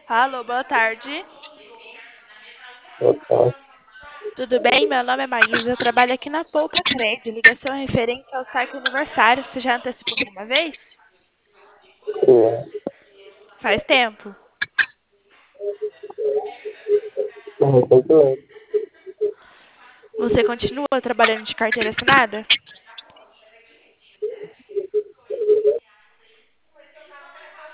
Alô, boa tarde. Boa tarde. Tudo bem? Meu nome é Maísa, eu trabalho aqui na Poupa Cred. Ligação referente ao saque aniversário. Você já antecipou alguma vez? Sim, Faz tempo. recentemente. Você continua trabalhando de carteira assinada?